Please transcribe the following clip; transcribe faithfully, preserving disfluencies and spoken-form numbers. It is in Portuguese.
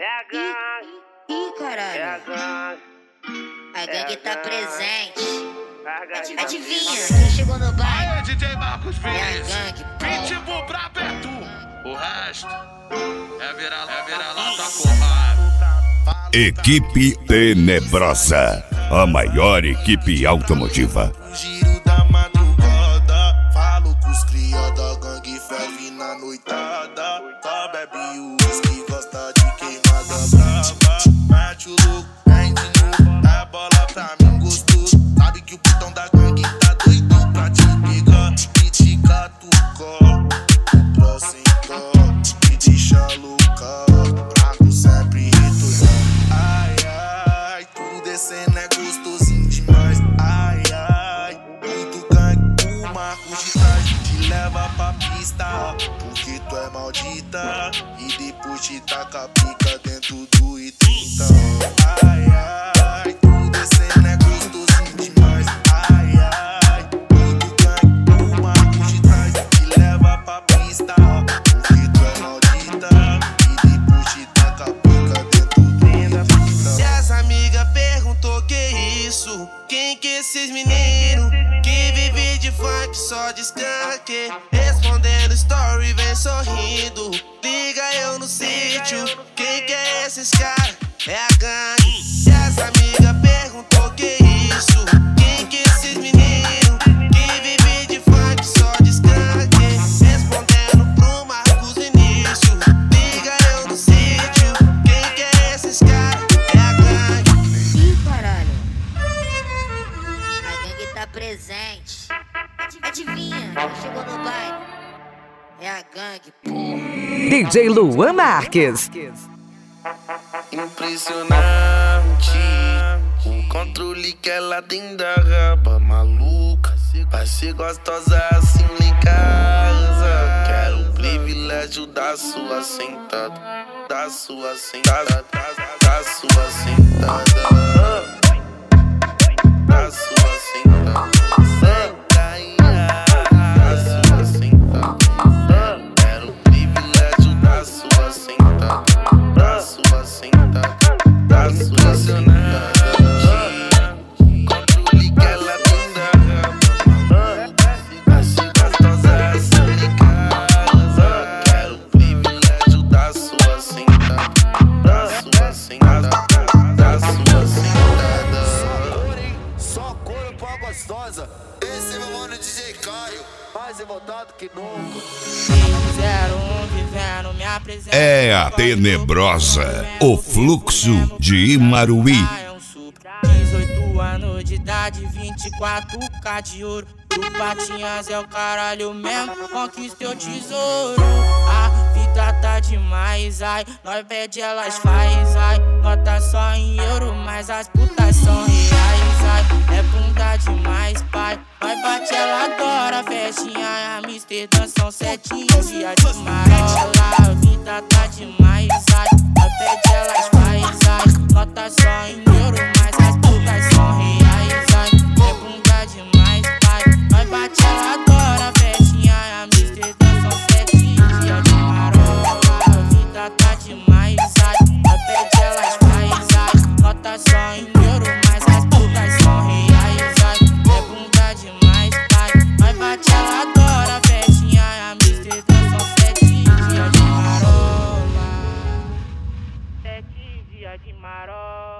a gangue. Ih, caralho. É a gangue. A gangue tá presente. Adivinha. Adivinha quem chegou no bairro? Aê, D J Marcos É a Pires. gangue. Pitbull pra Beto. O resto é virar, é virar lata porra. Equipe Tenebrosa, a maior equipe automotiva. Giro da madrugada, falo com os cria da gangue, ferve na noitada. Só bebe o uísque, gosta de queimada brava. Mete o louco, vem de novo, dá bola pra mim gostoso. Sabe que o putão da gangue tá doidão pra te pegar e te catucar. O próximo me deixa louca, trago sempre retornando. Ai, ai, tudo descendo é gostosinho demais. Ai, ai, muito gangue, o Marcos de trás te leva pra pista, porque tu é maldita e depois te taca a pica dentro do I trinta. Ai, ai, tudo descendo é gostosinho demais. Ai, ai, muito gangue, o Marcos de trás te leva pra pista, porque tu é maldita e depois te taca a pica dentro do I trinta. Se essa amiga perguntou que isso, quem que esses meninos que vive de funk só descanque, respondendo story vem sorrindo, liga eu no sítio, quem que é esses caras? É a gangue. Se essa amiga perguntou que isso, quem que esses meninos que vive de funk só descanque, respondendo pro Marcos Início, liga eu no sítio, quem que é esses caras? É a gangue. Ih, caralho. A gangue tá presente. Adivinha quem chegou no bairro? É a gangue, porra. D J Luan Marques. Impressionante o controle que ela tem da raba maluca. Vai ser gostosa assim lá em casa. Quero o privilégio da sua sentada, da sua sentada, da sua sentada, da sua sentada. Quero o privilégio da sua sentada, da sua sentada, da sua sentada. Controle que ela tem da raba, vai ser gostosa assim em casa. Quero o privilégio da sua sentada, da sua sentada, da sua sentada. Só couro pra gostosa. Esse é meu mano D J Caio, mais revoltado que nunca. É a Tenebrosa, o fluxo de Imaruí. dezoito anos de idade, vinte e quatro K de ouro. Do Patinhas é o caralho mesmo, conquistei o tesouro. A vida tá demais, ai, nós pede, elas faz, ai. Nota só em euro, mas as putas são reais, ai. É bunda demais, pai, nós bate, ela adora. Festinha, Amsterdã, são sete dias de marola. A vida tá demais, ai, nós pede, elas faz, ai. Nota só em euro, mas as putas são reais, ai. É bunda demais, pai, nós bate, ela adora. Festinha, Amsterdã, são sete dias de marola. A vida tá demais, ai, nós pede, elas faz, ai. Nota só em euro, mas as putas são reais, ai. É bunda demais, pai, nós bate, ela adora. Festinha, Amsterdã, são sete dias de marola. Sete dias de marola.